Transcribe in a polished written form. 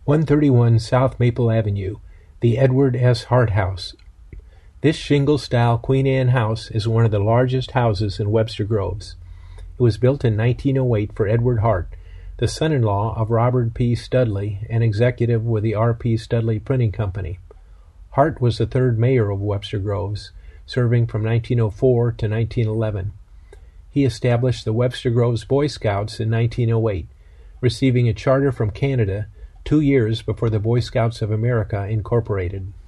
131 South Maple Avenue, the Edward S. Hart House. This shingle-style Queen Anne house is one of the largest houses in Webster Groves. It was built in 1908 for Edward Hart, the son-in-law of Robert P. Studley and executive with the R. P. Studley Printing Company. Hart was the third mayor of Webster Groves, serving from 1904 to 1911. He established the Webster Groves Boy Scouts in 1908, receiving a charter from Canada 2 years before the Boy Scouts of America incorporated.